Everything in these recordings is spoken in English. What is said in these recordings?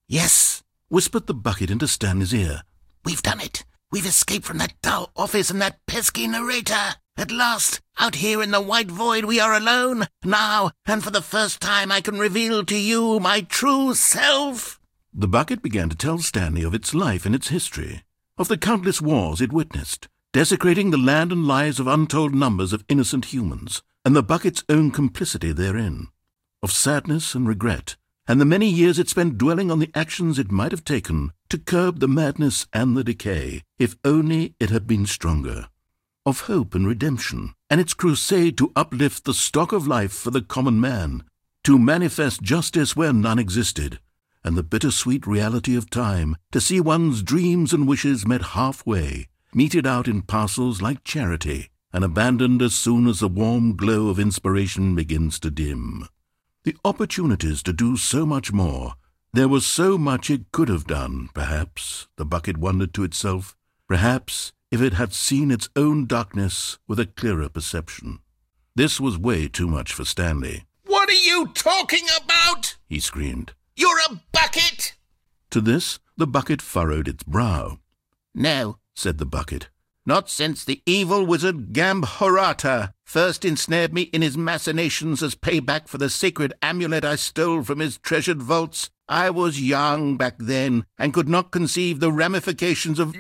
"Yes," whispered the bucket into Stanley's ear. "We've done it. We've escaped from that dull office and that pesky narrator. At last, out here in the white void, we are alone. Now, and for the first time, I can reveal to you my true self." The bucket began to tell Stanley of its life and its history, of the countless wars it witnessed, desecrating the land and lives of untold numbers of innocent humans, and the bucket's own complicity therein, of sadness and regret, and the many years it spent dwelling on the actions it might have taken to curb the madness and the decay, if only it had been stronger, of hope and redemption, and its crusade to uplift the stock of life for the common man, to manifest justice where none existed, and the bittersweet reality of time, to see one's dreams and wishes met halfway, meted out in parcels like charity, and abandoned as soon as the warm glow of inspiration begins to dim. The opportunities to do so much more. There was so much it could have done, perhaps, the bucket wondered to itself, perhaps if it had seen its own darkness with a clearer perception. This was way too much for Stanley. "What are you talking about?" he screamed. "You're a bucket!" To this, the bucket furrowed its brow. "No," said the bucket. "not since the evil wizard Gambhorata first ensnared me in his machinations as payback for the sacred amulet I stole from his treasured vaults. I was young back then, and could not conceive the ramifications of—"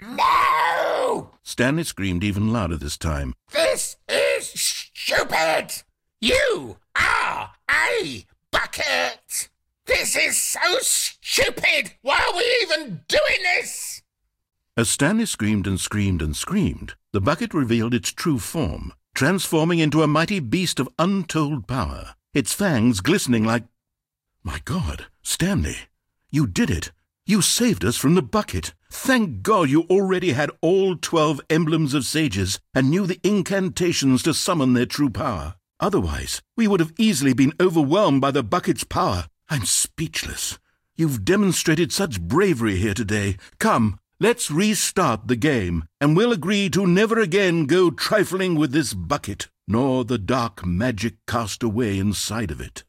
"No!" Stanley screamed even louder this time. "This is stupid! You are a bucket! This is so stupid! Why are we even doing this?" As Stanley screamed and screamed and screamed, the bucket revealed its true form, transforming into a mighty beast of untold power, its fangs glistening like— "My God, Stanley, you did it! You saved us from the bucket! Thank God you already had all 12 emblems of sages and knew the incantations to summon their true power. Otherwise, we would have easily been overwhelmed by the bucket's power. I'm speechless. You've demonstrated such bravery here today. Come, let's restart the game, and we'll agree to never again go trifling with this bucket, nor the dark magic cast away inside of it."